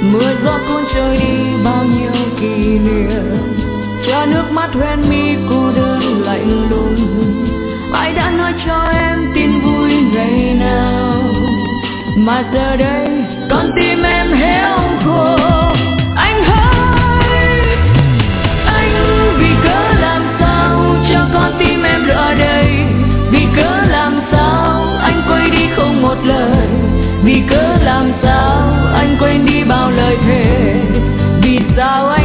Mưa gió cuốn trôi đi bao nhiêu kỷ niệm, cho nước mắt hoen mi cô đơn lạnh lùng. Ai đã nói cho em tin vui ngày nào, mà giờ đây con tim em héo khô. Anh hỡi, anh vì cớ làm sao cho con tim em lỡ đây? Vì cớ làm sao anh quay đi không một lời? Vì cớ làm sao anh quên đi bao lời thề? Vì sao anh